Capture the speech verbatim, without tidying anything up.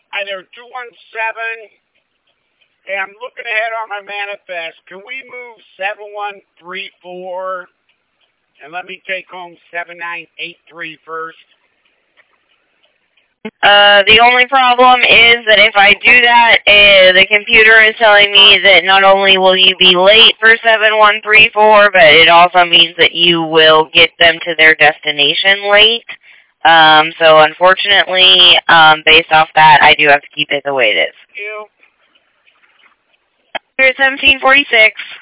Either two one seven, and I'm looking ahead on my manifest. Can we move seven one three four and let me take home seven nine eight three first? Uh, the only problem is that if I do that, uh, the computer is telling me that not only will you be late for seven one three four, but it also means that you will get them to their destination late. Um, so unfortunately, um, based off that, I do have to keep it the way it is. You. Here at seventeen forty-six.